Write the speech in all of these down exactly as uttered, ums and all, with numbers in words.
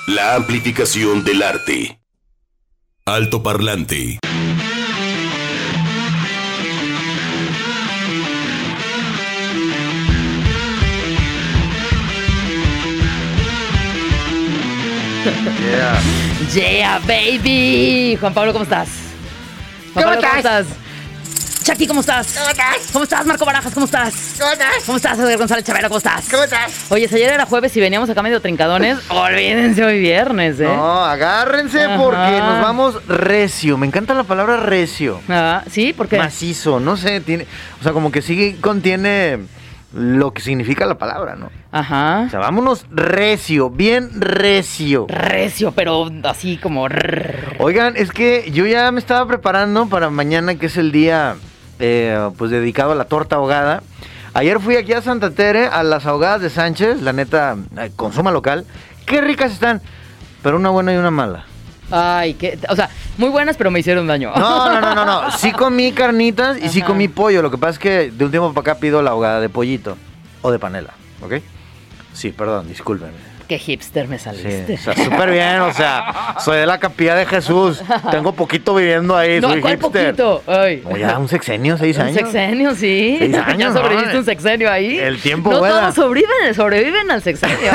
La amplificación del arte. Alto Parlante. Yeah. Yeah, baby. Juan Pablo, ¿cómo estás? Juan ¿Cómo Pablo, estás? Chucky, ¿cómo estás? ¿Cómo estás? ¿Cómo estás, Marco Barajas? ¿Cómo estás? ¿Cómo estás? ¿Cómo estás, Edgar González Chavero? ¿Cómo estás? ¿Cómo estás? Oye, si ayer era jueves y veníamos acá medio trincadones, olvídense hoy viernes, ¿eh? No, agárrense Ajá. porque nos vamos recio. Me encanta la palabra recio. Ah, ¿sí? ¿Por qué? Macizo, no sé, tiene, o sea, como que sí contiene lo que significa la palabra, ¿no? Ajá. O sea, vámonos recio, bien recio. Recio, pero así como... Oigan, es que yo ya me estaba preparando para mañana, que es el día, eh, pues, dedicado a la torta ahogada. Ayer fui aquí a Santa Tere, a las ahogadas de Sánchez, la neta, eh, consuma local. Qué ricas están, pero una buena y una mala. Ay, que... O sea, muy buenas, pero me hicieron daño. No, no, no, no, no. Sí comí carnitas y sí Ajá. comí pollo. Lo que pasa es que de un tiempo para acá pido la ahogada de pollito o de panela, ¿ok? Sí, perdón, discúlpenme. Qué hipster me Sí, saliste. o sea, súper bien, o sea, soy de la Capilla de Jesús. Tengo poquito viviendo ahí, No, soy ¿cuál hipster. poquito? Ay. No, ya un sexenio, seis Un años. sexenio, sí. Seis años, ya sobreviviste ¿no? un sexenio ahí. El tiempo No vuela. todos sobreviven, sobreviven al sexenio.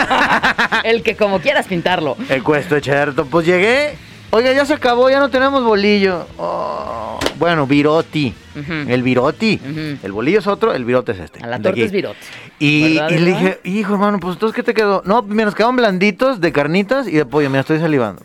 El que como quieras pintarlo. El cuesto, cierto. Pues llegué. Oiga, ya se acabó, ya no tenemos bolillo. Oh, bueno, viroti. Ujú. El viroti. Ujú. El bolillo es otro, el virote es este. A la de torta aquí. es virote. Y, ¿Verdad, y le verdad? dije, hijo, hermano, pues entonces, ¿qué te quedó? No, mira, nos quedaron blanditos de carnitas y de pollo. Mira, estoy salivando.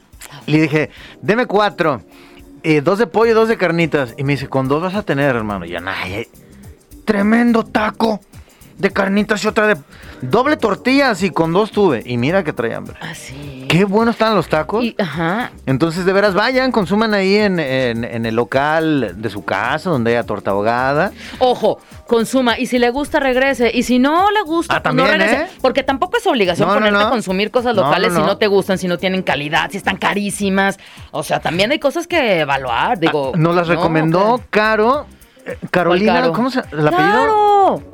Le dije, deme cuatro. Eh, dos de pollo y dos de carnitas. Y me dice, con dos vas a tener, hermano. Y ya, nah, ya- tremendo taco de carnitas y otra de... Doble tortilla, así, con dos tuve. Y mira que traía hambre. Ah, sí. Qué buenos están los tacos. Y, ajá. Entonces, de veras, vayan, consuman ahí en, en, en el local de su casa, donde haya torta ahogada. Ojo, consuma. Y si le gusta, regrese. Y si no le gusta, Ah, pues no también, regrese. ¿eh? Porque tampoco es obligación No, no, ponerte no. a consumir cosas No, locales no, no. si no te gustan, si no tienen calidad, si están carísimas. O sea, también hay cosas que evaluar. Digo, Ah, nos las no, recomendó ¿qué? Caro. eh, Carolina, Caro? ¿cómo se el apellido? ¡Claro!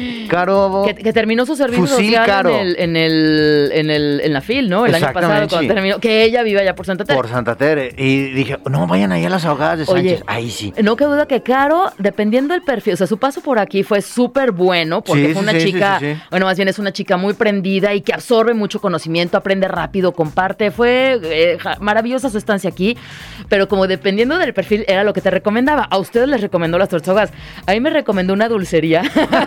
Caro. Que, que terminó su servicio Fusil social Caro. en el, en el, en el, en la F I L, ¿no? El año pasado Exactamente, cuando sí. terminó, que ella vive allá por Santa Teresa. Por Santa Tere. Y dije, no, vayan ahí a las ahogadas de Sánchez. Oye, Ahí sí. no cabe duda que Caro, dependiendo del perfil, o sea, su paso por aquí fue súper bueno, porque Sí, fue sí, una sí, chica, sí, sí, sí. bueno, más bien es una chica muy prendida y que absorbe mucho conocimiento, aprende rápido, comparte, fue eh, ja- maravillosa su estancia aquí, pero como dependiendo del perfil era lo que te recomendaba. A ustedes les recomendó las tortas ahogadas, a mí me recomendó una dulcería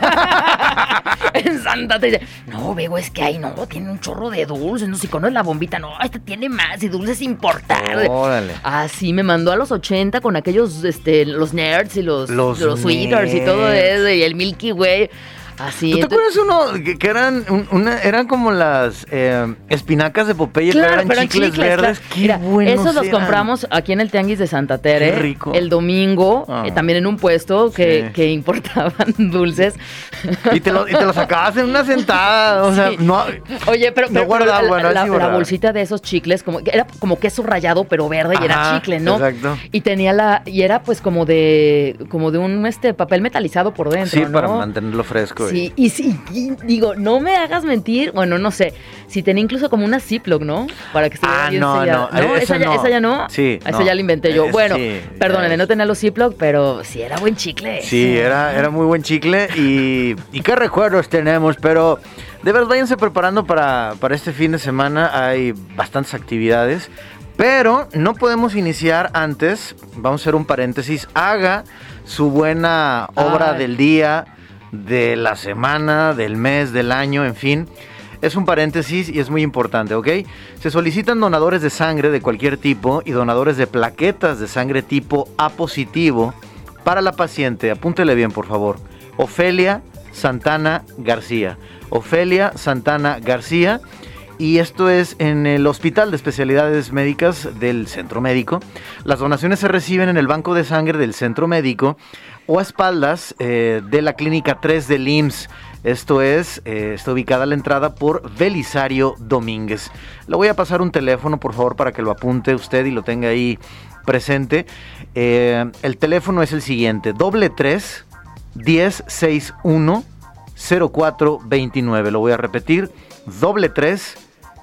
en Santa Teresa. No, Bego, es que ahí no, tiene un chorro de dulces, no sé, si conoces la bombita, no, esta tiene más y dulces importados. Órale. Así me mandó a los ochenta con aquellos, este, los nerds y los, Los los sweeters y todo nerds. eso, y el Milky Way. Así. ¿Tú te entonces- acuerdas uno que, que eran un- una, eran como las eh, espinacas de Popeye, Claro, pero eran pero en chicles, chicles, verdes? claro. Qué Mira, buenos esos los eran. compramos aquí en el Tianguis de Santa Tere. Qué rico. El domingo, Ah. eh, también en un puesto que, Sí. que importaban dulces. Y te lo, y te lo sacabas en una sentada, o sea, Sí. no... Oye, pero, No pero- guardaba, pero la, bueno, ahí la- sí la guardaba. bolsita de esos chicles, como era como queso rallado, pero verde, y era Ajá, chicle, ¿no? exacto. Y tenía la, y era pues como de, como de un este papel metalizado por dentro, Sí, ¿no? para mantenerlo fresco. y- Sí, y sí, y digo, no me hagas mentir, bueno, no sé, si tenía incluso como una Ziploc, ¿no? Para que estuviera Ah, bien no, sellada. no, ¿No? esa ¿Esa, ya, no. esa ya no? Sí, Esa no. ya la inventé yo. Eh, Bueno, sí, perdónenme, ya no es. tenía los Ziploc, pero sí era buen chicle. Sí, era, era muy buen chicle y, y qué recuerdos tenemos, pero de verdad váyanse preparando para, para este fin de semana, hay bastantes actividades, pero no podemos iniciar antes, vamos a hacer un paréntesis, haga su buena obra Ay. del día, de la semana, del mes, del año, en fin. Es un paréntesis y es muy importante, ¿ok? Se solicitan donadores de sangre de cualquier tipo y donadores de plaquetas de sangre tipo A positivo para la paciente. Apúntele bien, por favor. Ofelia Santana García. Ofelia Santana García. Y esto es en el Hospital de Especialidades Médicas del Centro Médico. Las donaciones se reciben en el banco de sangre del Centro Médico o a espaldas eh, de la Clínica tres del I M S S. Esto es, eh, está ubicada a la entrada por Belisario Domínguez. Le voy a pasar un teléfono, por favor, para que lo apunte usted y lo tenga ahí presente. Eh, el teléfono es el siguiente, doble tres, diez, sesenta y uno, cero cuatro veintinueve. Lo voy a repetir, doble tres,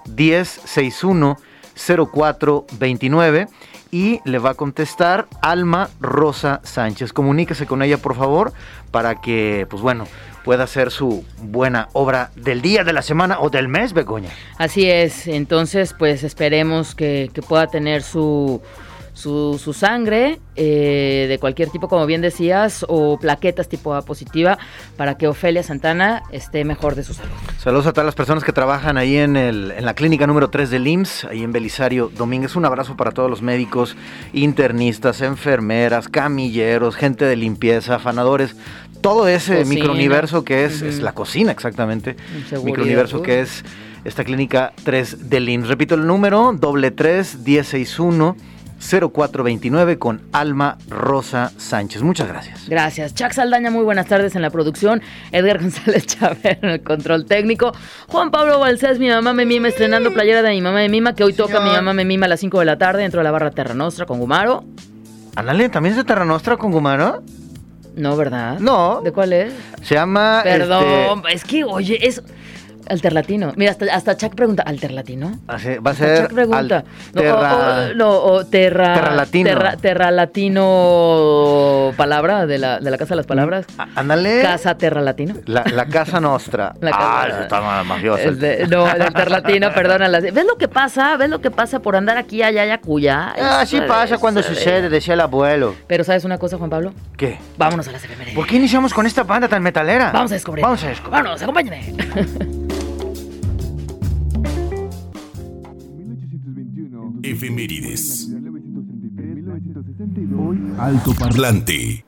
diez sesenta y uno cero cuatro veintinueve y le va a contestar Alma Rosa Sánchez. Comuníquese con ella, por favor, para que, pues bueno, pueda hacer su buena obra del día, de la semana o del mes, Begoña. Así es, entonces pues esperemos que, que pueda tener su... Su, su sangre eh, de cualquier tipo, como bien decías, o plaquetas tipo A positiva, para que Ofelia Santana esté mejor de su salud. Saludos a todas las personas que trabajan ahí en, el, en la clínica número tres del I M S S, ahí en Belisario Domínguez. Un abrazo para todos los médicos, internistas, enfermeras, camilleros, gente de limpieza, afanadores, todo ese cocina. Microuniverso que es, uh-huh. es la cocina, exactamente. Microuniverso que es esta clínica tres del I M S S. Repito el número, doble tres, diez sesenta y uno cero cuatro veintinueve con Alma Rosa Sánchez. Muchas gracias. Gracias. Chuck Saldaña, muy buenas tardes en la producción. Edgar González Chávez en el control técnico. Juan Pablo Balcés, mi mamá me mima, estrenando playera de mi mamá me mima, que hoy Señor. toca mi mamá me mima a las cinco de la tarde dentro de la barra Terra Nostra con Gumaro. Ándale, ¿también es de Terra Nostra con Gumaro? No, ¿verdad? No. ¿De cuál es? Se llama... Perdón, este... es que, oye, es... Alterlatino. Mira, hasta, hasta Chuck pregunta, ¿Alterlatino? Así, va a ser... Chuck pregunta. No, terra, o, o, no, o terra... Terra Latino. Terra, terra Latino... Palabra, de la, de la Casa de las Palabras. Ándale. Casa Terra Latino. La, la Casa Nostra. La casa, ah, eso está más mafioso. El de, no, el Alterlatino, perdónala. ¿Ves lo que pasa? ¿Ves lo que pasa por andar aquí, allá y acuya? Ah, así pasa cuando sucede, decía el abuelo. Pero ¿sabes una cosa, Juan Pablo? ¿Qué? Vámonos a las efemérides. ¿Por qué iniciamos con esta banda tan metalera? Vamos a descubrir. Vamos a descubrir. Vámonos, acompáñenme. Efemérides. Alto Parlante.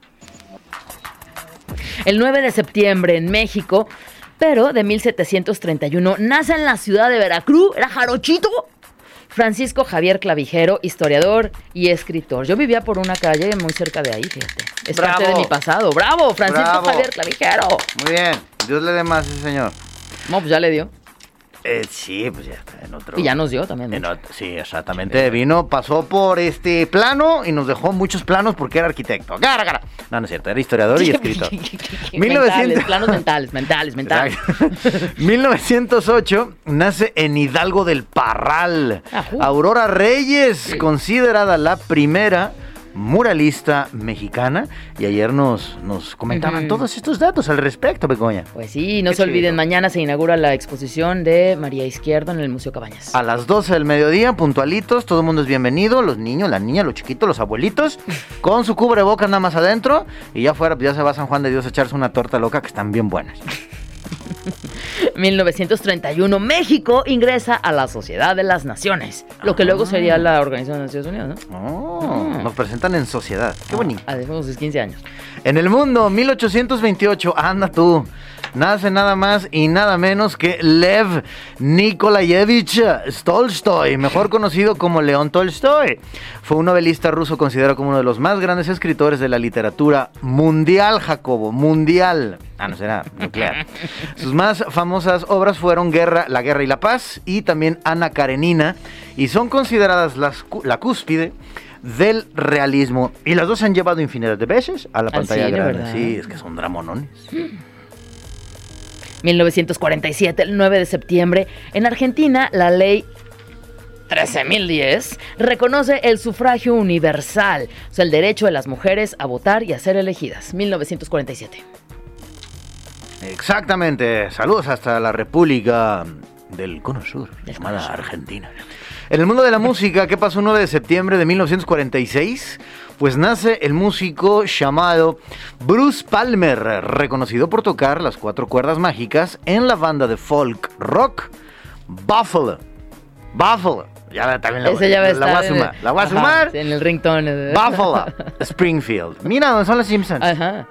El nueve de septiembre en México, pero de mil setecientos treinta y uno, nace en la ciudad de Veracruz, era jarochito, Francisco Javier Clavijero, historiador y escritor. Yo vivía por una calle muy cerca de ahí, fíjate. Es Bravo. parte de mi pasado. ¡Bravo, Francisco Bravo. Javier Clavijero! Muy bien. Dios le dé más a ese señor. No, pues ya le dio. Eh, sí, pues ya está en otro... Y ya nos dio también. En otro, sí, exactamente. Vino, pasó por este plano y nos dejó muchos planos porque era arquitecto. ¡Gara, gara! No, no es cierto, era historiador y escritor. mil novecientos... Planos mentales, mentales, mentales. mil novecientos ocho nace en Hidalgo del Parral. Ajú. Aurora Reyes, Sí. considerada la primera muralista mexicana. Y ayer nos, nos comentaban Ujú. todos estos datos al respecto, Begoña. Pues sí, no Qué se olviden, chido. mañana se inaugura la exposición de María Izquierdo en el Museo Cabañas. A las doce del mediodía, puntualitos, todo el mundo es bienvenido, los niños, las niñas, los chiquitos, los abuelitos, con su cubrebocas nada más adentro, y ya afuera pues ya se va a San Juan de Dios a echarse una torta loca que están bien buenas. mil novecientos treinta y uno, México ingresa a la Sociedad de las Naciones, lo que luego sería la Organización de Naciones Unidas, ¿no? Oh, Mm. nos presentan en sociedad, qué bonito. Ah, después de sus quince años. En el mundo, mil ochocientos veintiocho, anda tú, nace nada más y nada menos que Lev Nikolayevich Tolstoy, mejor conocido como León Tolstoy. Fue un novelista ruso considerado como uno de los más grandes escritores de la literatura mundial, Jacobo, mundial. Ah, no será nuclear. Sus más famosas obras fueron Guerra, La Guerra y la Paz y también Ana Karenina, y son consideradas las, la cúspide del realismo, y las dos se han llevado infinidad de veces a la Al pantalla cine, grande. ¿verdad? Sí, es que son dramonones. mil novecientos cuarenta y siete, el nueve de septiembre, en Argentina, la ley trece mil diez reconoce el sufragio universal, o sea, el derecho de las mujeres a votar y a ser elegidas. mil novecientos cuarenta y siete. Exactamente. Saludos hasta la República del Cono Sur, Del llamada Cono Sur. Argentina. En el mundo de la música, ¿qué pasó un nueve de septiembre de mil novecientos cuarenta y seis? Pues nace el músico llamado Bruce Palmer, reconocido por tocar las cuatro cuerdas mágicas en la banda de folk rock Buffalo. Buffalo. Ya también la, Ese ya va a la voy a estar en sumar. el- La voy a Ajá, sumar. sí, en el ringtone. de- Buffalo, Springfield. Mira, ¿dónde son los Simpsons? Ajá.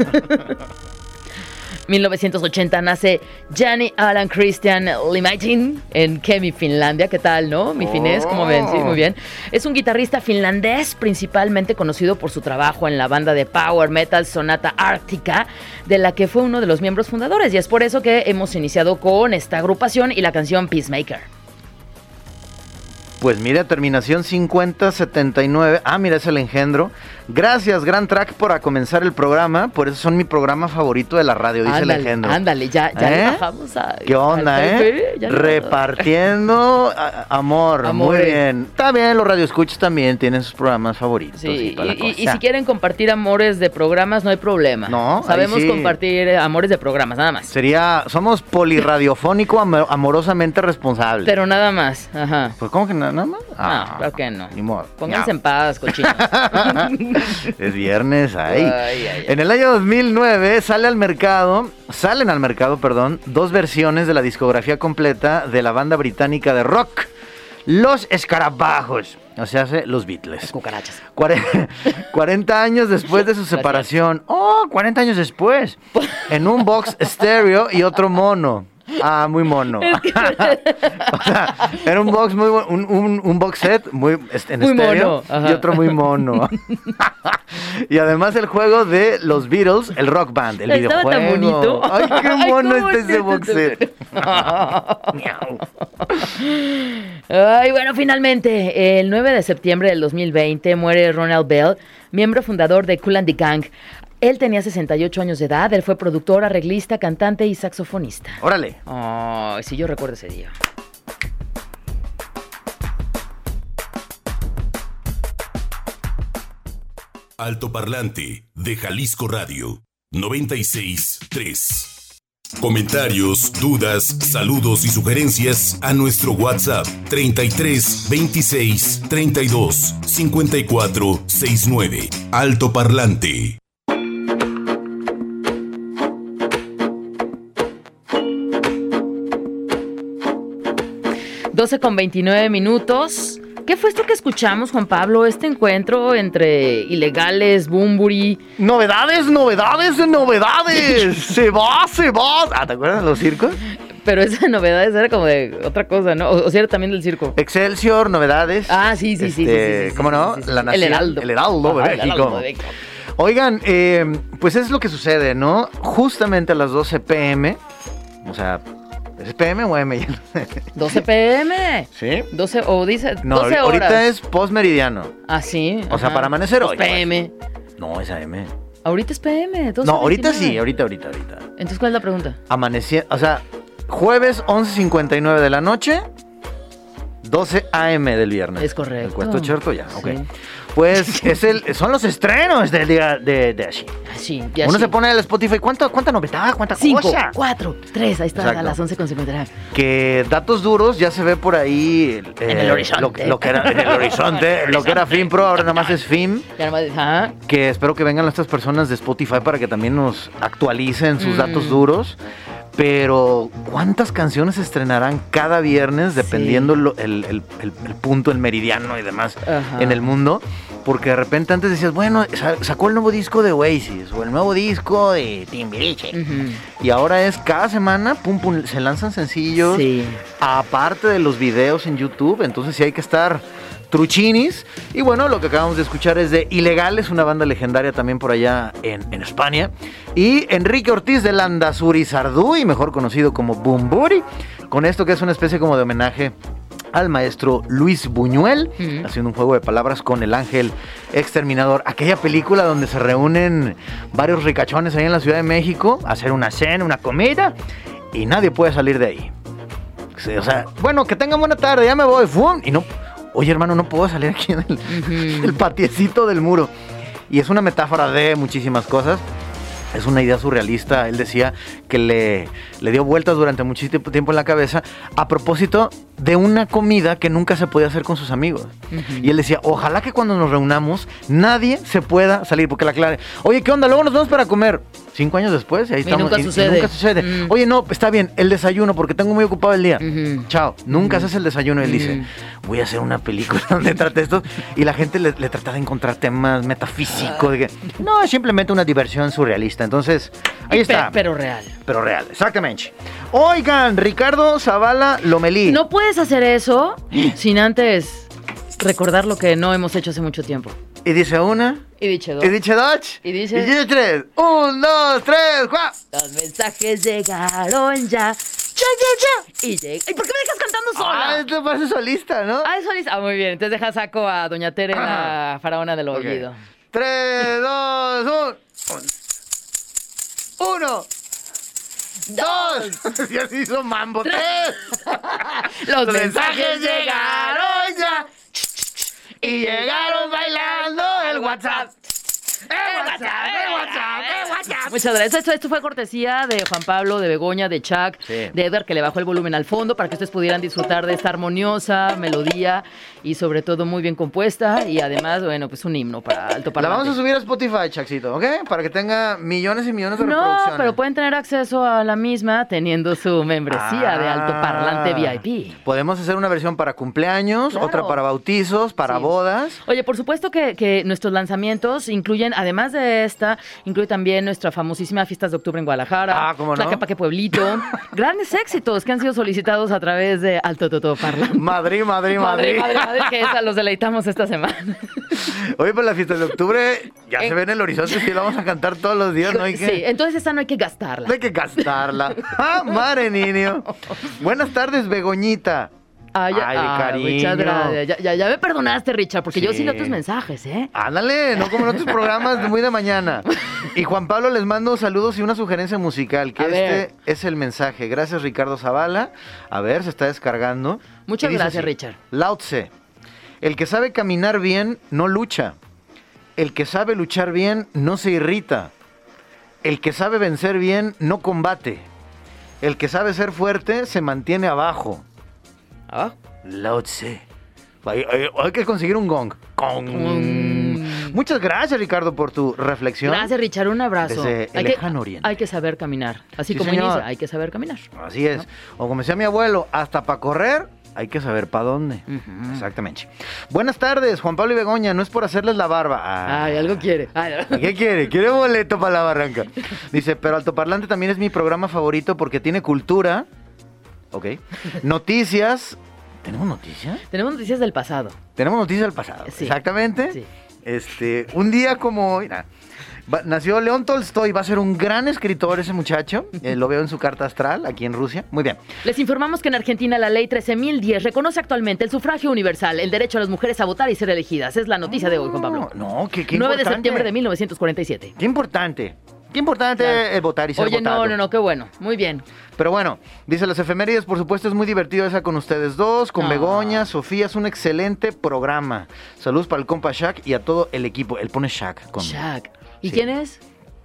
mil novecientos ochenta nace Gianni Alan Christian Limaitin en Kemi, Finlandia. ¿Qué tal, no? Mi finés, como ven, sí, muy bien. Es un guitarrista finlandés, principalmente conocido por su trabajo en la banda de power metal Sonata Arctica, de la que fue uno de los miembros fundadores. Y es por eso que hemos iniciado con esta agrupación y la canción Peacemaker. Pues mira, terminación cincuenta setenta y nueve. Ah, mira, es el engendro. Gracias, gran track, por comenzar el programa. Por eso son mi programa favorito de la radio, dice ándale, Legendo. Ándale, ya, ya ¿Eh? le bajamos a... ¿Qué onda, eh? Repartiendo a, amor, Amores. Muy bien. Está bien, los radioescuchas también tienen sus programas favoritos. Sí, y, y, y, y si quieren compartir amores de programas, no hay problema. No, sabemos sí. compartir amores de programas, nada más. Sería, somos polirradiofónico amor, amorosamente responsable. Pero nada más, ajá. Pues, ¿cómo que nada, nada más? Ah, no, claro que no. Ni modo. Pónganse en paz, cochinos. Es viernes, ahí. Ay, ay, ay. En el año dos mil nueve sale al mercado, salen al mercado, perdón, dos versiones de la discografía completa de la banda británica de rock, Los Escarabajos. O sea, hace los Beatles. Las cucarachas. cuarenta años después de su separación. Oh, cuarenta años después. En un box estéreo y otro mono. Ah, muy mono. Es que... o sea, era un box muy un, un, un box set muy en muy estéreo y otro muy mono. Y además el juego de los Beatles, el Rock Band, el Estaba videojuego. Tan bonito. Ay, qué mono Ay, está ese box set. Ay, bueno, finalmente, el nueve de septiembre del dos mil veinte muere Ronald Bell, miembro fundador de Kool and the Gang. Él tenía sesenta y ocho años de edad, él fue productor, arreglista, cantante y saxofonista. Órale. Ay, sí, yo recuerdo ese día. Altoparlante de Jalisco Radio noventa y seis punto tres. Comentarios, dudas, saludos y sugerencias a nuestro WhatsApp treinta y tres veintiséis treinta y dos cincuenta y cuatro sesenta y nueve. Altoparlante. doce con veintinueve minutos. ¿Qué fue esto que escuchamos, Juan Pablo? Este encuentro entre ilegales, Bumburi. Novedades, novedades, novedades. Se va, se va. Ah, ¿te acuerdas de los circos? Pero esa novedades era como de otra cosa, ¿no? O, o sea, era también del circo. Excelsior, novedades. Ah, sí, sí, este, sí, sí, sí. ¿Cómo sí, no? Sí, sí, sí. La nación, el Heraldo. El Heraldo, Ajá, de el Heraldo de México. Oigan, eh, pues es lo que sucede, ¿no? Justamente a las doce pm, o sea... ¿Es P M o M? doce pm. ¿Sí? doce, o dice no, doce horas. Ahorita es postmeridiano. Ah, sí. O sea, para amanecer hoy. P M. No, es A M. Ahorita es P M. No, ahorita sí, ahorita, ahorita, ahorita. Entonces, ¿cuál es la pregunta? Amaneciendo, o sea, jueves once cincuenta y nueve de la noche, doce a m del viernes. Es correcto. ¿El cuento cierto? Ya, ok. Sí. Pues es el, son los estrenos del día de, de así. Así, Uno así. se pone el Spotify, ¿cuánto, cuánta novedad, cuánta Cinco, cosa? cuatro, tres, ahí está. Exacto. A las once con cincuenta y nueve. Que datos duros ya se ve por ahí. Eh, en el horizonte. Lo, lo que era en el horizonte, lo que era FIMPRO, ahora nada más es FIM. Ya nomás, ajá. Que espero que vengan estas personas de Spotify para que también nos actualicen sus Mm. datos duros. Pero, ¿cuántas canciones se estrenarán cada viernes dependiendo Sí. lo- el, el- el- el punto, el meridiano y demás Ajá. en el mundo? Porque de repente antes decías, bueno, sa- sacó el nuevo disco de Oasis o el nuevo disco de Timbiriche. Ujú. Y ahora es cada semana, pum, pum, se lanzan sencillos. Sí. Aparte de los videos en YouTube, entonces sí hay que estar truchinis. Y bueno, lo que acabamos de escuchar es de Ilegales, una banda legendaria también por allá en, en España. Y Enrique Ortiz de Landazuri Sarduy, mejor conocido como Bumburi, con esto que es una especie como de homenaje al maestro Luis Buñuel, Ujú. haciendo un juego de palabras con El Ángel Exterminador. Aquella película donde se reúnen varios ricachones ahí en la Ciudad de México a hacer una cena, una comida, y nadie puede salir de ahí. Sí, o sea, bueno, que tengan buena tarde, ya me voy. ¡Fum! Y no, oye hermano, no puedo salir aquí en el, Ujú. el patiecito del muro. Y es una metáfora de muchísimas cosas. Es una idea surrealista. Él decía que le, le dio vueltas durante muchísimo tiempo en la cabeza a propósito de una comida que nunca se podía hacer con sus amigos. Ujú. Y él decía, ojalá que cuando nos reunamos nadie se pueda salir, porque la clave, oye, ¿qué onda? Luego nos vamos para comer. Cinco años después, y ahí Y estamos. nunca sucede. nunca sucede. Mm. Oye, no, está bien, el desayuno, porque tengo muy ocupado el día. Ujú. Chao, nunca haces el desayuno. Él dice, Ujú. voy a hacer una película donde trate esto. Y la gente le, le trata de encontrar temas metafísicos. De que, no, es simplemente una diversión surrealista. Entonces, ahí Pe- está. Pero real. Pero real, exactamente. Oigan, Ricardo Zavala Lomelí. No puedes hacer eso sin antes recordar lo que no hemos hecho hace mucho tiempo. Y dice una, Y dicho dos. y dice dos, Y dice- y dice tres. Un, dos, tres, ¡juá! Los mensajes llegaron ya. Ya, ya, ya. Y llega. ¿Y por qué me dejas cantando sola? Ah, esto parece solista, ¿no? Ah, es solista. Ah, muy bien. Entonces deja saco a Doña Tere, la faraona del Ok. oído. tres, dos, uno. Uno. Dos. Y así hizo mambo. Tres. Los, Los mensajes mensajes llegaron llegaron ya. Y llegaron bailando el WhatsApp. El WhatsApp, el WhatsApp, el WhatsApp. Muchas gracias. Esto, esto fue cortesía de Juan Pablo, de Begoña, de Chuck, Sí. de Edgar, que le bajó el volumen al fondo para que ustedes pudieran disfrutar de esta armoniosa melodía y sobre todo muy bien compuesta y además, bueno, pues un himno para Alto La Parlante. vamos a subir a Spotify, Chaxito, ¿ok? Para que tenga millones y millones de No, reproducciones. pero pueden tener acceso a la misma teniendo su membresía de Alto Parlante Ah. V I P. Podemos hacer una versión para cumpleaños, Claro. otra para bautizos, para Sí. bodas. Oye, por supuesto que, que nuestros lanzamientos incluyen, además de esta, incluye también nuestra famosísima Fiestas de Octubre en Guadalajara, Ah, ¿cómo no? Tlaquepaque Pueblito, grandes éxitos que han sido solicitados a través de Alto Toto Parlante. Madrid, Madrid, Madre, Madrid. madre, madre, que esa los deleitamos esta semana. Oye, pues la fiesta de octubre ya En- se ve en el horizonte, sí, la vamos a cantar todos los días, ¿no? Hay que, Sí, entonces esa no hay que gastarla. no hay que gastarla. ¡Ah, madre, niño! Buenas tardes, Begoñita. Ay, Ay, de cariño. Muchas gracias. Ya, ya, ya me perdonaste, Richard, porque yo sí Sí. leo tus mensajes, ¿eh? Ándale, no como en otros programas de muy de mañana. Y Juan Pablo les mando saludos y una sugerencia musical, que A este ver. es el mensaje. Gracias, Ricardo Zavala. A ver, se está descargando. Muchas Y dice gracias, así, Richard. Lao Tse, el que sabe caminar bien no lucha. El que sabe luchar bien no se irrita. El que sabe vencer bien no combate. El que sabe ser fuerte se mantiene abajo. Abajo. Lao Tse. Hay, hay- hay que conseguir un gong. Gong. Mm. Muchas gracias, Ricardo, por tu reflexión. Gracias, Richard. Un abrazo. Desde el que, lejano oriente. hay que saber caminar. Así Sí, como señor. inicia, hay que saber caminar. Así es. O como decía mi abuelo, hasta para correr hay que saber para dónde. Ujú. Exactamente. Buenas tardes, Juan Pablo y Begoña. No es por hacerles la barba. Ah. Ay, algo quiere. Ay, ¿Qué quiere? Quiere boleto para la barranca. Dice, pero Altoparlante también es mi programa favorito porque tiene cultura. Ok. Noticias. ¿Tenemos noticias? Tenemos noticias del pasado. Tenemos noticias del pasado. Sí. Exactamente. Sí. Este, un día como hoy, nah, va- nació León Tolstoy, va a ser un gran escritor ese muchacho. Eh, lo veo en su carta astral aquí en Rusia. Muy bien. Les informamos que en Argentina la ley trece mil diez reconoce actualmente el sufragio universal, el derecho a las mujeres a votar y ser elegidas. Es la noticia de hoy, Juan Pablo. No, qué, qué nueve de importante. septiembre de mil novecientos cuarenta y siete. Qué importante. Qué importante Claro. el votar y ser Oye, votado. no, no, no, qué bueno. Muy bien. Pero bueno, dice las efemérides, por supuesto, es muy divertido esa con ustedes dos, con Ah. Begoña, Sofía, es un excelente programa. Saludos para el compa Shaq y a todo el equipo. Él pone Shaq con... Shaq. ¿Y Sí. quién es?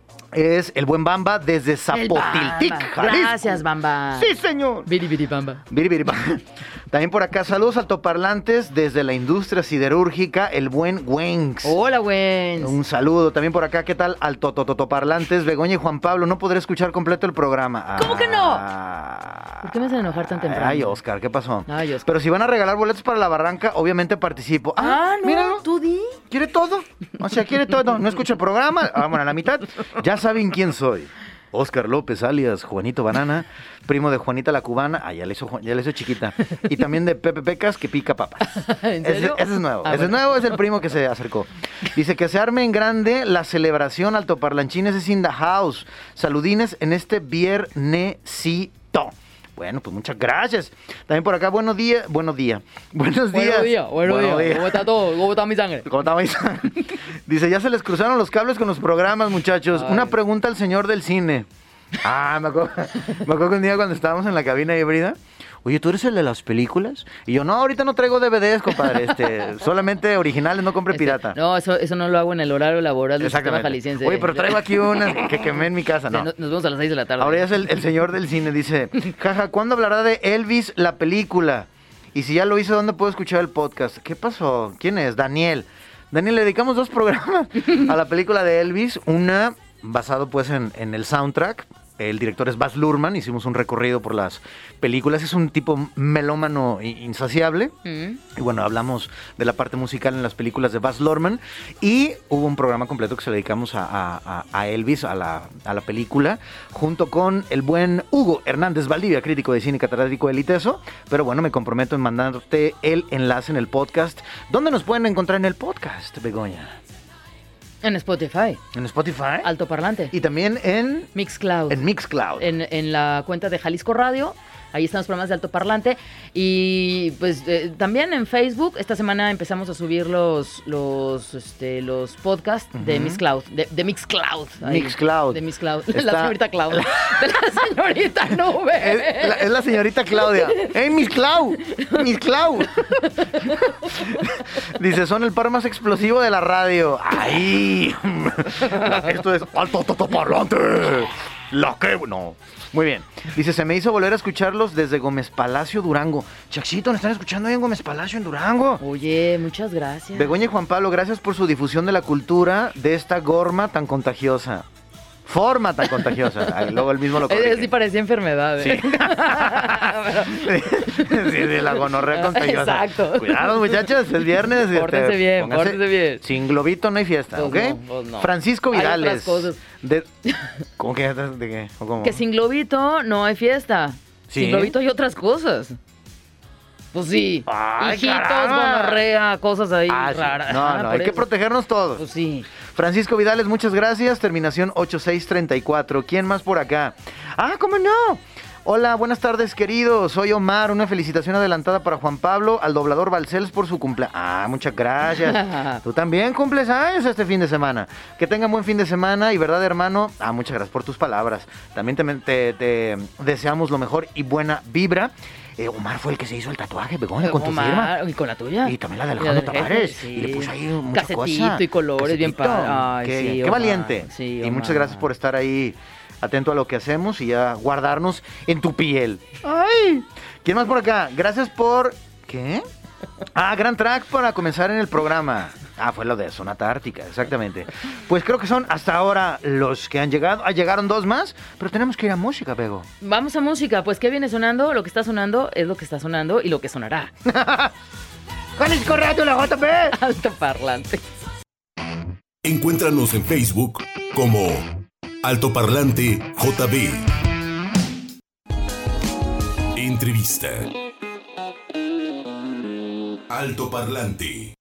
Es el buen Bamba desde El Zapotiltic, Bamba. Jalisco. Gracias, Bamba. Sí, señor. Biri, biri, Bamba. Biri, biri, ba. También por acá, saludos altoparlantes desde la industria siderúrgica, el buen Wengs. Hola, Wens. Un saludo también por acá, ¿qué tal? Altototoparlantes, Begoña y Juan Pablo, no podré escuchar completo el programa. ¿Cómo que no? Ah. ¿Por qué me hacen enojar tan temprano? Ay, Oscar, ¿qué pasó? Ay, Oscar. Pero si van a regalar boletos para la barranca, obviamente participo. Ah, no, míralo. tú di. ¿Quiere todo? O sea, quiere todo. No escucha el programa. Ah, bueno, a la mitad. Ya saben quién soy. Oscar López, alias Juanito Banana, primo de Juanita la Cubana. Ah, ya le hizo, Ju- ya le hizo chiquita. Y también de Pepe Pecas, que pica papas. ¿En Ese, serio? ese es nuevo. Ah, ese es bueno. nuevo, es el primo que se acercó. Dice que se arme en grande la celebración altoparlanchines es in the house. Saludines en este viernesito. Bueno, pues muchas gracias. También por acá, buenos días. Buenos días. Buenos días. Buenos días, buenos Buenos días. ¿Cómo está todo? ¿Cómo está mi sangre? ¿Cómo estamos? Dice, ya se les cruzaron los cables con los programas, muchachos. Ay. Una pregunta al señor del cine. Ah, me acuerdo, me acuerdo que un día cuando estábamos en la cabina híbrida, oye, ¿tú eres el de las películas? Y yo, no, ahorita no traigo D V Ds, compadre, este, solamente originales, no compre Este, pirata. No, eso, eso no lo hago en el horario laboral del sistema Exactamente. jalisciense. Oye, pero traigo aquí una que quemé en mi casa, O sea, no. no- Nos vemos a las seis de la tarde. Ahora ya es el, el señor del cine, dice, jaja, ¿cuándo hablará de Elvis, la película? Y si ya lo hizo, ¿dónde puedo escuchar el podcast? ¿Qué pasó? ¿Quién es? Daniel. Daniel, le dedicamos dos programas a la película de Elvis, una basado pues en, en el soundtrack. El director es Baz Luhrmann, hicimos un recorrido por las películas, es un tipo melómano i- insaciable. Mm. Y bueno, hablamos de la parte musical en las películas de Baz Luhrmann y hubo un programa completo que se le dedicamos a, a- a Elvis, a la, a la película, junto con el buen Hugo Hernández Valdivia, crítico de cine y catedrático del ITESO. Pero bueno, me comprometo en mandarte el enlace en el podcast. ¿Dónde nos pueden encontrar en el podcast, Begoña? En Spotify. ¿En Spotify? Altoparlante. Y también en, Mixcloud. en Mixcloud. En, en la cuenta de Jalisco Radio. Ahí están los programas de Alto Parlante. Y pues eh, también en Facebook, esta semana empezamos a subir los los este, los podcasts uh-huh. de Mixcloud. De, de Mixcloud. Ahí, Mixcloud. De Mixcloud. Está... La señorita Cloud. De la señorita Nube. Es la, es la señorita Claudia. ¡Ey, Mixcloud! ¡Mixcloud! Dice, son el par más explosivo de la radio. ¡Ay! Esto es Alto Parlante. La que... No. Muy bien. Dice, se me hizo volver a escucharlos desde Gómez Palacio, Durango. Chaxito, ¿nos están escuchando ahí en Gómez Palacio, en Durango? Oye, muchas gracias. Begoña y Juan Pablo, gracias por su difusión de la cultura de esta gorma tan contagiosa. Forma tan contagiosa. Ay, luego el mismo lo corrige. Sí parecía enfermedad, ¿eh? Sí. Sí, sí, la gonorrea contagiosa. Exacto. Cuidado, muchachos, es viernes. Pórtense este, bien, pónganse, pórtense bien. Sin globito no hay fiesta, Pues ¿ok? no, pues no. Francisco Vidales. Hay otras cosas. De, ¿Cómo que? ¿De qué? ¿O cómo? Que sin globito no hay fiesta. ¿Sí? Sin globito hay otras cosas. Pues sí. Ay, hijitos, caramba. gonorrea, cosas ahí Ah, sí. raras. No, Ah, no, por hay que eso. protegernos todos. Pues sí. Francisco Vidales, muchas gracias. Terminación ocho seis tres cuatro. ¿Quién más por acá? Ah, ¿cómo no? Hola, buenas tardes, queridos. Soy Omar. Una felicitación adelantada para Juan Pablo, al doblador Balcells por su cumpleaños. Ah, muchas gracias. Tú también cumples años este fin de semana. Que tengan buen fin de semana y verdad, hermano. Ah, muchas gracias por tus palabras. También te, te, te deseamos lo mejor y buena vibra. Eh, Omar fue el que se hizo el tatuaje, Begoña, con tu Omar, firma. ¿y con la tuya? Y también la de Y Alejandro del jefe, Tavares. sí. Y le puso ahí mucha Casetito cosa. y colores, bien Casetito. padre. Ay, Qué, sí, qué Omar. valiente. Sí, y Omar. muchas gracias por estar ahí atento a lo que hacemos y ya guardarnos en tu piel. ¡Ay! ¿Quién más por acá? Gracias por... ¿Qué? Ah, gran track para comenzar en el programa. Ah, fue lo de Sonata Ártica, exactamente. Pues creo que son hasta ahora los que han llegado. Ah, llegaron dos más, pero tenemos que ir a música, Bego. Vamos a música. Pues, ¿qué viene sonando? Lo que está sonando es lo que está sonando y lo que sonará. ¡Jalisco Radio, la J P! Alto Parlante. Encuéntranos en Facebook como Alto Parlante J B. Entrevista. Alto Parlante.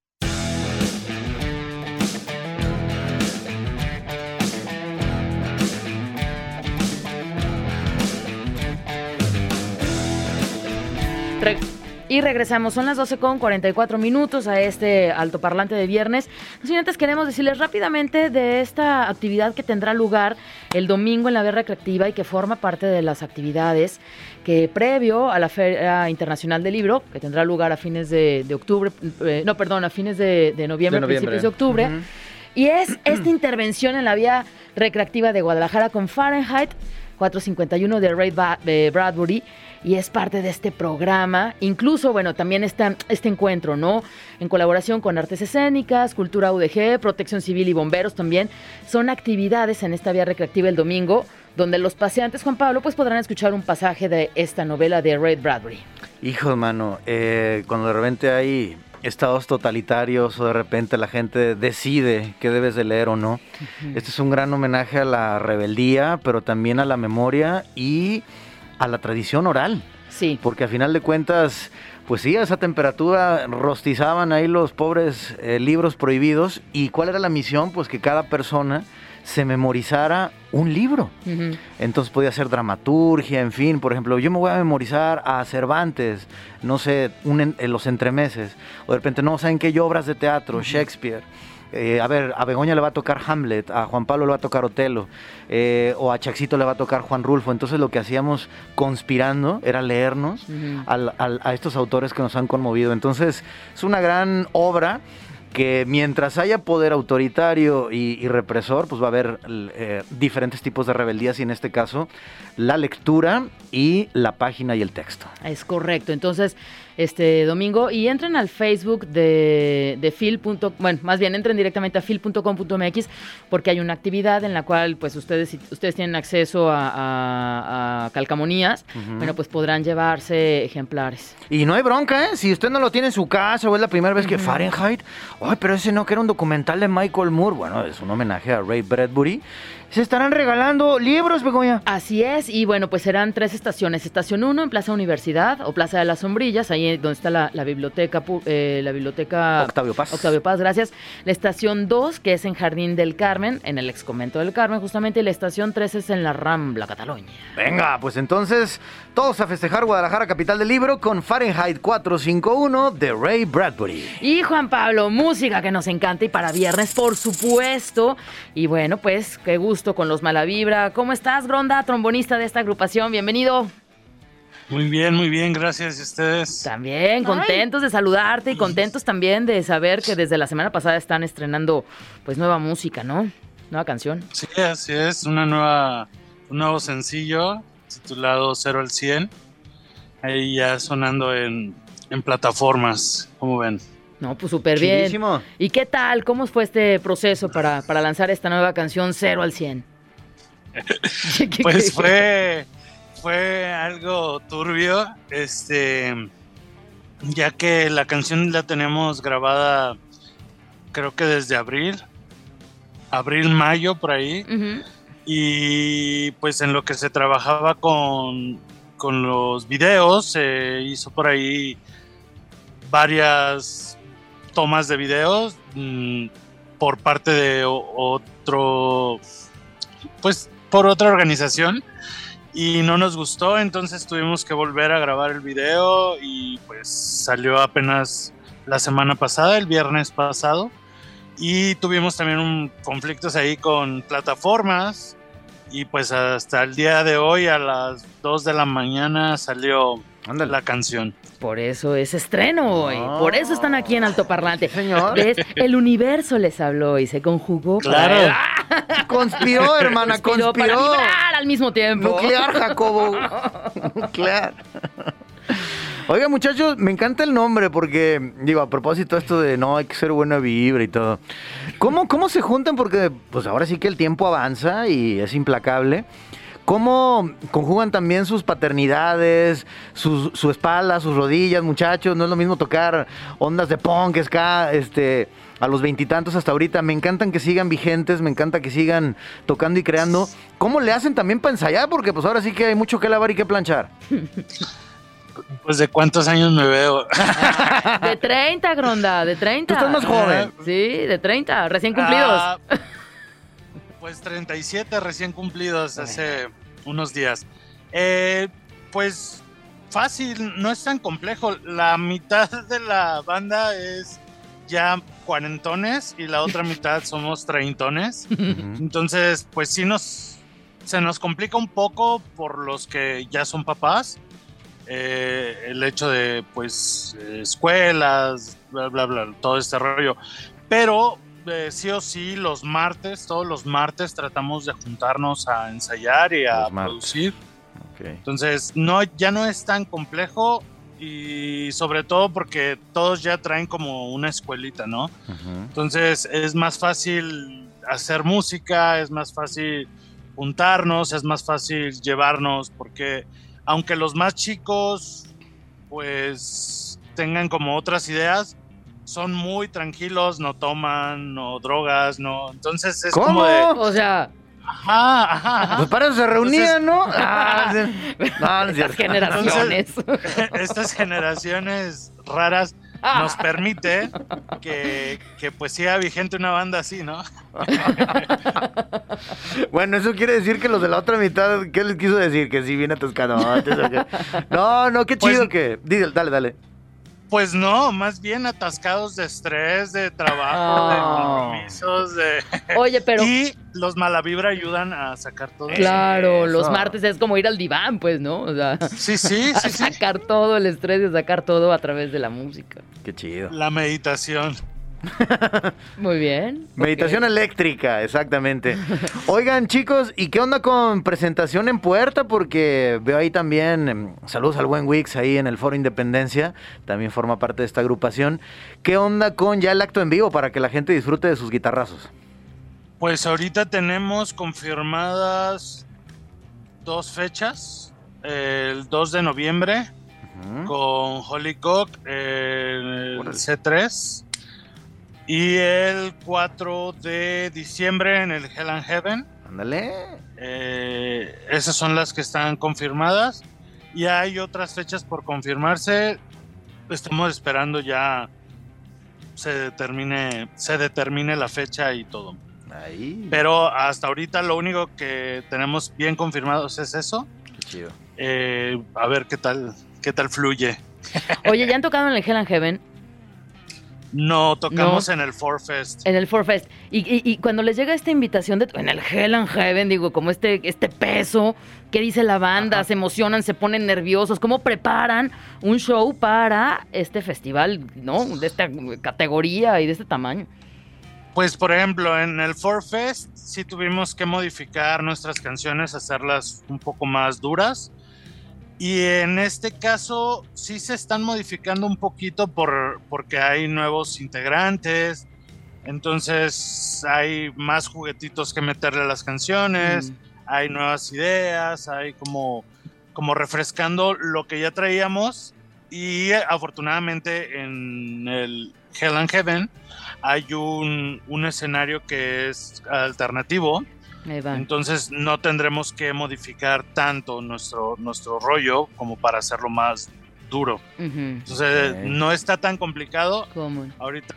Re- y regresamos, son las doce con cuarenta y cuatro minutos a este altoparlante de viernes. No sin antes queremos decirles rápidamente de esta actividad que tendrá lugar el domingo en la Vía Recreativa y que forma parte de las actividades que previo a la Feria Internacional del Libro, que tendrá lugar a fines de, de octubre, eh, no, perdón, a fines de, de, noviembre, De noviembre. principios de octubre. Uh-huh. Y es esta intervención en la Vía Recreativa de Guadalajara con Fahrenheit cuatrocientos cincuenta y uno de Ray Ba- de Bradbury, y es parte de este programa. Incluso, bueno, también está este encuentro, ¿no? En colaboración con Artes Escénicas, Cultura U D G, Protección Civil y Bomberos también. Son actividades en esta Vía Recreativa el domingo, donde los paseantes, Juan Pablo, pues podrán escuchar un pasaje de esta novela de Ray Bradbury. Hijo, hermano, eh, cuando de repente hay estados totalitarios o de repente la gente decide qué debes de leer o no. Uh-huh. Este es un gran homenaje a la rebeldía, pero también a la memoria y a la tradición oral. Sí. Porque a final de cuentas, pues sí, a esa temperatura rostizaban ahí los pobres eh, libros prohibidos. ¿Y cuál era la misión? Pues que cada persona se memorizara un libro. Uh-huh. Entonces podía ser dramaturgia, en fin. Por ejemplo, yo me voy a memorizar a Cervantes, no sé, un en, en los entremeses. O de repente, no, ¿saben qué? Yo obras de teatro, uh-huh. Shakespeare. Eh, a ver, a Begoña le va a tocar Hamlet, a Juan Pablo le va a tocar Otelo, eh, o a Chaxito le va a tocar Juan Rulfo. Entonces lo que hacíamos conspirando era leernos uh-huh. al, al, a estos autores que nos han conmovido. Entonces es una gran obra que mientras haya poder autoritario y, y represor, pues va a haber eh, diferentes tipos de rebeldías y en este caso la lectura y la página y el texto. Es correcto. Entonces, este domingo, y entren al Facebook de, de Fil. Bueno, más bien entren directamente a fil punto com punto m x porque hay una actividad en la cual pues ustedes, si ustedes tienen acceso a, a, a calcamonías, uh-huh. bueno, pues podrán llevarse ejemplares. Y no hay bronca, ¿eh? Si usted no lo tiene en su casa o es la primera vez que uh-huh. Fahrenheit, ay, pero ese no, que era un documental de Michael Moore. Bueno, es un homenaje a Ray Bradbury. Se estarán regalando libros, Begoña. Así es, y bueno, pues serán tres estaciones. Estación uno en Plaza Universidad o Plaza de las Sombrillas, ahí donde está la, la biblioteca, eh, la biblioteca Octavio Paz. Octavio Paz, gracias. La estación dos, que es en Jardín del Carmen, en el exconvento del Carmen, justamente, y la estación tres es en la Rambla, Cataluña. Venga, pues entonces, todos a festejar Guadalajara, capital del libro, con Fahrenheit cuatrocientos cincuenta y uno de Ray Bradbury. Y Juan Pablo, música que nos encanta y para viernes, por supuesto. Y bueno, pues, qué gusto con los Malavibra. ¿Cómo estás, Gronda, trombonista de esta agrupación? Bienvenido. Muy bien, muy bien, gracias. ¿Y ustedes? También, contentos Ay. de saludarte y contentos también de saber que desde la semana pasada están estrenando pues nueva música, ¿no? Nueva canción. Sí, así es, una nueva, un nuevo sencillo titulado Cero al cien. Ahí ya sonando en, en plataformas, ¿cómo ven? No, pues súper bien. Chidísimo. ¿Y qué tal? ¿Cómo fue este proceso para, para lanzar esta nueva canción Cero al cien? Pues fue, fue algo turbio, este, ya que la canción la tenemos grabada creo que desde abril, abril, mayo, por ahí. Uh-huh. Y pues en lo que se trabajaba con, con los videos, se hizo por ahí varias tomas de videos mmm, por parte de o, otro, pues por otra organización, y no nos gustó, entonces tuvimos que volver a grabar el video y pues salió apenas la semana pasada, el viernes pasado, y tuvimos también un conflictos ahí con plataformas y pues hasta el día de hoy a las dos de la mañana salió Ándale. la canción. Por eso es estreno hoy, oh. por eso están aquí en Altoparlante. Señor. ¿Ves? El universo les habló y se conjugó. Claro. Para... Conspiró, hermana, conspiró. conspiró. Para vibrar al mismo tiempo. Nuclear, Jacobo. Nuclear. Oiga, muchachos, me encanta el nombre porque, digo, a propósito esto de no, hay que ser buena vibra y todo. ¿Cómo, cómo se juntan? Porque, pues ahora sí que el tiempo avanza y es implacable. ¿Cómo conjugan también sus paternidades, su, su espalda, sus rodillas, muchachos? No es lo mismo tocar ondas de punk, ska, este, a los veintitantos hasta ahorita. Me encantan que sigan vigentes, me encanta que sigan tocando y creando. ¿Cómo le hacen también para ensayar? Porque pues ahora sí que hay mucho que lavar y que planchar. Pues, ¿de cuántos años me veo? De treinta, Gronda, de treinta. Tú estás más joven. Sí, de treinta, recién cumplidos. Ah, pues treinta y siete recién cumplidos hace unos días. Eh, pues fácil, no es tan complejo. La mitad de la banda es ya cuarentones y la otra mitad somos treintones. Entonces, pues sí nos, se nos complica un poco por los que ya son papás. Eh, el hecho de pues eh, escuelas, bla bla bla, todo este rollo, pero eh, sí o sí los martes, todos los martes tratamos de juntarnos a ensayar y a producir. Okay. Entonces no, ya no es tan complejo y sobre todo porque todos ya traen como una escuelita, ¿no? Uh-huh. Entonces es más fácil hacer música, es más fácil juntarnos, es más fácil llevarnos, porque aunque los más chicos pues tengan como otras ideas, son muy tranquilos, no toman, no drogas, no, entonces es ¿Cómo? como de... O sea... Ajá, ajá, ajá. Pues para eso se reunían, ¿no? Ah, no, no Estas generaciones. Entonces, estas generaciones raras nos permite que, que pues siga vigente una banda así, ¿no? Bueno, eso quiere decir que los de la otra mitad, ¿qué les quiso decir? Que si viene atascadotes o qué. No, no, qué chido pues, que... Dale, dale. Pues no, más bien atascados de estrés, de trabajo, oh. de compromisos, de... Oye, pero... Y los Malavibra ayudan a sacar todo. Claro, eso. Los martes es como ir al diván, pues, ¿no? O sea, sí, sí, sí. Sacar sí. todo el estrés y sacar todo a través de la música. Qué chido. La meditación. Muy bien. Meditación okay. eléctrica, exactamente. Oigan, chicos, ¿y qué onda con presentación en puerta? Porque veo ahí también, saludos al buen Wix ahí en el Foro Independencia, también forma parte de esta agrupación. ¿Qué onda con ya el acto en vivo para que la gente disfrute de sus guitarrazos? Pues ahorita tenemos confirmadas dos fechas, el dos de noviembre uh-huh. con Hollycock, el Órale. C tres, y el cuatro de diciembre en el Hell and Heaven. Ándale. Eh, esas son las que están confirmadas y hay otras fechas por confirmarse. Estamos esperando ya se determine, se determine la fecha y todo. Ahí. Pero hasta ahorita lo único que tenemos bien confirmados es eso. Qué chido. Eh, a ver qué tal, qué tal fluye. Oye, ¿ya han tocado en el Hell and Heaven? No, tocamos No. en el Four Fest. En el Four Fest. Y, y, y cuando les llega esta invitación de en el Hell and Heaven, digo, como este, este peso, ¿qué dice la banda? Ajá. Se emocionan, se ponen nerviosos. ¿Cómo preparan un show para este festival, ¿no? De esta categoría y de este tamaño. Pues, por ejemplo, en el Four Fest sí tuvimos que modificar nuestras canciones, hacerlas un poco más duras. Y en este caso sí se están modificando un poquito por, porque hay nuevos integrantes. Entonces hay más juguetitos que meterle a las canciones, Mm. hay nuevas ideas, hay como, como refrescando lo que ya traíamos. Y afortunadamente en el Hell and Heaven hay un, un escenario que es alternativo. Ahí va. Entonces no tendremos que modificar tanto nuestro, nuestro rollo como para hacerlo más duro. Ujú. Entonces Ok. no está tan complicado. ¿Cómo? Ahorita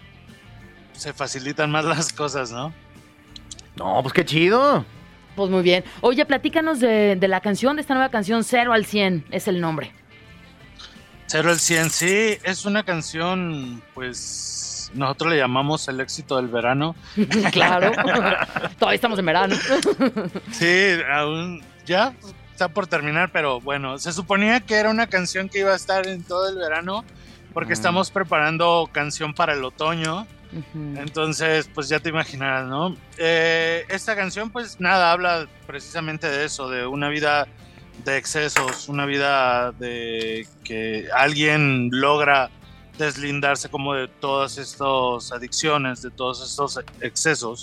se facilitan más las cosas, ¿no? No, pues qué chido. Pues muy bien. Oye, platícanos de, de la canción, de esta nueva canción, Cero al cien, es el nombre. Cero al cien, sí, es una canción, pues nosotros le llamamos el éxito del verano. Claro. Todavía estamos en verano. Sí, aún ya está por terminar, pero bueno, se suponía que era una canción que iba a estar en todo el verano porque Mm. estamos preparando canción para el otoño. Ujú. Entonces, pues ya te imaginarás, ¿no? Eh, esta canción, pues nada, habla precisamente de eso, de una vida de excesos, una vida de que alguien logra deslindarse como de todas estas adicciones, de todos estos excesos.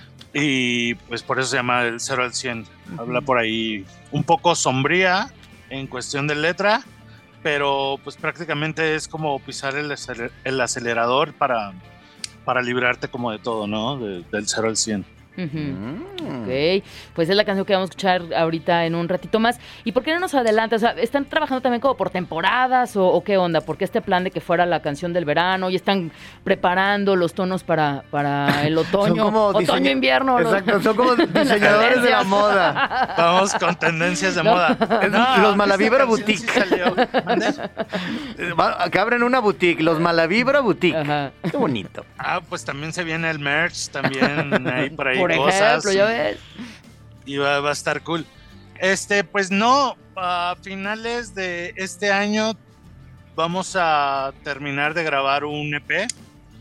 Y pues por eso se llama el cero al cien. Ujú. Habla por ahí un poco sombría en cuestión de letra, pero pues prácticamente es como pisar el, aceler- el acelerador para, para librarte como de todo, ¿no? De- del cero al cien. Ujú. Mm. Ok, pues es la canción que vamos a escuchar ahorita en un ratito más. ¿Y por qué no nos adelantas? O sea, ¿están trabajando también como por temporadas o, o qué onda? Porque este plan de que fuera la canción del verano y están preparando los tonos para, para el otoño, como diseña- otoño-invierno, ¿no? Exacto, son como diseñadores de la Tendencias. moda. Vamos con tendencias de No. moda. Es los Malavibra esta canción Boutique. sí salió. ¿Mande? Eh, va- Que abren una boutique, los Malavibra Boutique. Ajá. Qué bonito. Ah, pues también se viene el merch, también hay por ahí Por cosas. ejemplo, ya ves. Y va, va a estar cool. Este, pues no, a finales de este año vamos a terminar de grabar un E P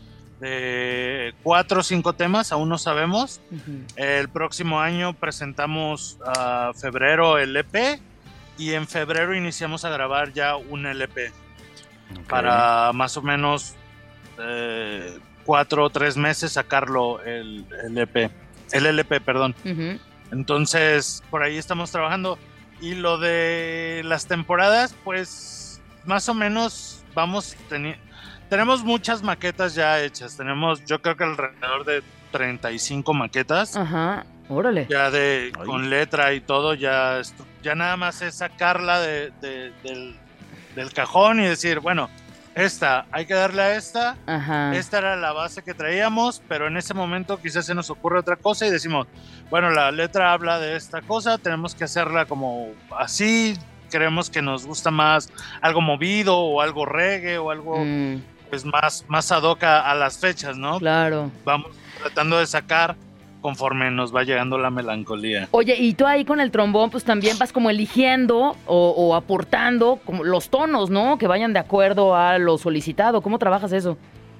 de cuatro o cinco temas, aún no sabemos. Ujú. El próximo año presentamos a febrero el E P y en febrero iniciamos a grabar ya un L P para más o menos eh, cuatro o tres meses sacarlo el, el E P, el L P, perdón. Ujú. Entonces, por ahí estamos trabajando. Y lo de las temporadas, pues más o menos vamos teni- tenemos muchas maquetas ya hechas. Tenemos, yo creo que alrededor de treinta y cinco maquetas. Ajá, órale. Ya de Ay. con letra y todo, ya, estu- ya nada más es sacarla de, de- del, del cajón y decir, bueno, esta, hay que darle a esta. Ajá. Esta era la base que traíamos, pero en ese momento quizás se nos ocurre otra cosa y decimos, bueno, la letra habla de esta cosa, tenemos que hacerla como así, creemos que nos gusta más algo movido o algo reggae o algo Mm, pues más, más ad hoc a, a las fechas, ¿no? claro. Vamos tratando de sacar conforme nos va llegando la melancolía. Oye, y tú ahí con el trombón, pues también vas como eligiendo o, o aportando como los tonos, ¿no? Que vayan de acuerdo a lo solicitado. ¿Cómo trabajas eso?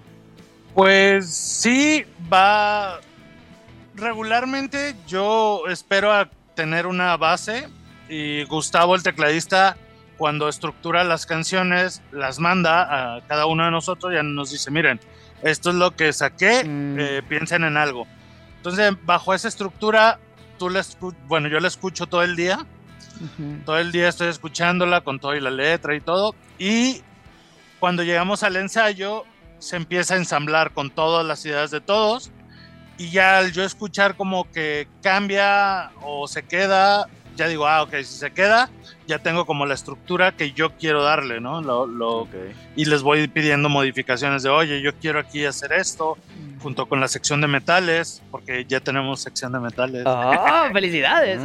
Pues sí, va. Regularmente yo espero a tener una base y Gustavo, el tecladista, cuando estructura las canciones, las manda a cada uno de nosotros y ya nos dice, miren, esto es lo que saqué, Mm. eh, piensen en algo. Entonces, bajo esa estructura, tú la escu- bueno, yo la escucho todo el día, Ujú. todo el día estoy escuchándola con todo y la letra y todo, y cuando llegamos al ensayo, se empieza a ensamblar con todas las ideas de todos, y ya al yo escuchar como que cambia o se queda, ya digo, ah, ok, si se queda, ya tengo como la estructura que yo quiero darle, ¿no? Lo, lo, okay. Y les voy pidiendo modificaciones de, oye, yo quiero aquí hacer esto, junto con la sección de metales, porque ya tenemos sección de metales. ¡Oh, felicidades!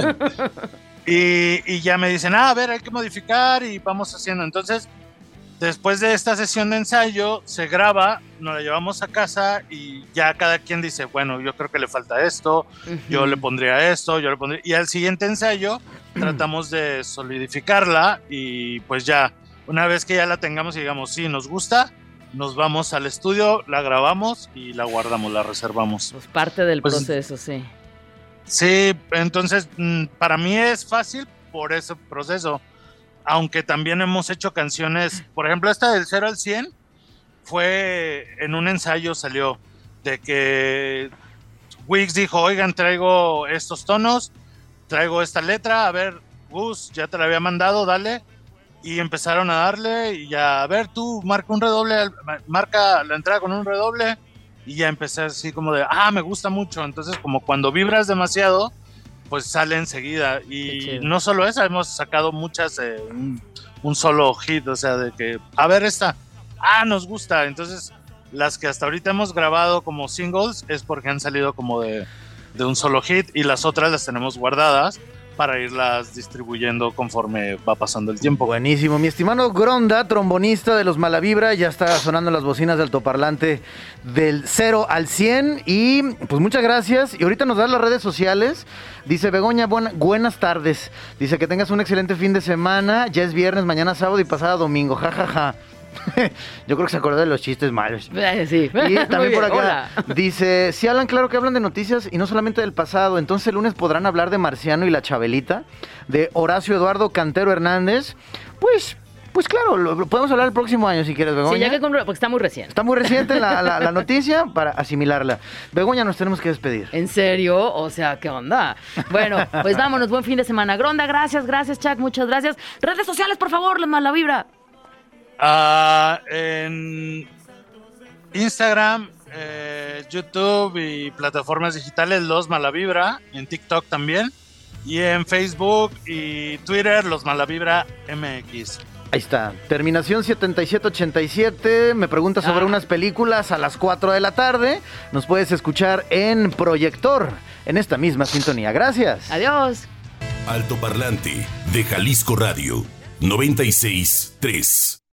y, y ya me dicen, ah, a ver, hay que modificar y vamos haciendo. Entonces, después de esta sesión de ensayo, se graba, nos la llevamos a casa y ya cada quien dice, bueno, yo creo que le falta esto, uh-huh. yo le pondría esto, yo le pondría... Y al siguiente ensayo tratamos de solidificarla y pues ya, una vez que ya la tengamos y digamos, sí, nos gusta, nos vamos al estudio, la grabamos y la guardamos, la reservamos. Pues parte del pues, proceso, sí. Sí, entonces para mí es fácil por ese proceso. Aunque también hemos hecho canciones, por ejemplo, esta del cero al cien fue en un ensayo, salió de que Wix dijo, oigan, traigo estos tonos, traigo esta letra, a ver, Gus, ya te la había mandado, dale, y empezaron a darle, y ya, a ver, tú marca un redoble, marca la entrada con un redoble, y ya empecé así como de, ah, me gusta mucho, entonces como cuando vibras demasiado, pues sale enseguida. Y no solo esa, hemos sacado muchas, eh, un, un solo hit, o sea, de que, a ver esta, ah, nos gusta. Entonces, las que hasta ahorita hemos grabado como singles es porque han salido como de, de un solo hit y las otras las tenemos guardadas para irlas distribuyendo conforme va pasando el tiempo. Buenísimo. Mi estimado Gronda, trombonista de los Malavibra, ya está sonando las bocinas de altoparlante del cero al cien. Y pues muchas gracias. Y ahorita nos das las redes sociales. Dice Begoña, buena, buenas tardes. Dice que tengas un excelente fin de semana. Ya es viernes, mañana sábado y pasado domingo. Ja, ja, ja. Yo creo que se acordó de los chistes malos. Sí. Y también por acá Hola. dice, si hablan, claro que hablan de noticias y no solamente del pasado. Entonces el lunes podrán hablar de Marciano y la Chabelita, de Horacio Eduardo Cantero Hernández. Pues, pues claro, lo, lo podemos hablar el próximo año si quieres, Begoña. Sí, ya que compro, porque está muy reciente. Está muy reciente la, la, la noticia para asimilarla. Begoña, nos tenemos que despedir. ¿En serio? O sea, ¿qué onda? Bueno, pues vámonos, buen fin de semana. Gronda, gracias, gracias, Chuck, muchas gracias. Redes sociales, por favor, la Malavibra. Uh, en Instagram, eh, YouTube y plataformas digitales Los Malavibra, en TikTok también, y en Facebook y Twitter Los Malavibra M X. Ahí está, terminación setenta y siete ochenta y siete, me pregunta sobre ah. unas películas a las cuatro de la tarde, nos puedes escuchar en Proyector, en esta misma sintonía. Gracias. Adiós. Altoparlante de Jalisco Radio, noventa y seis punto tres.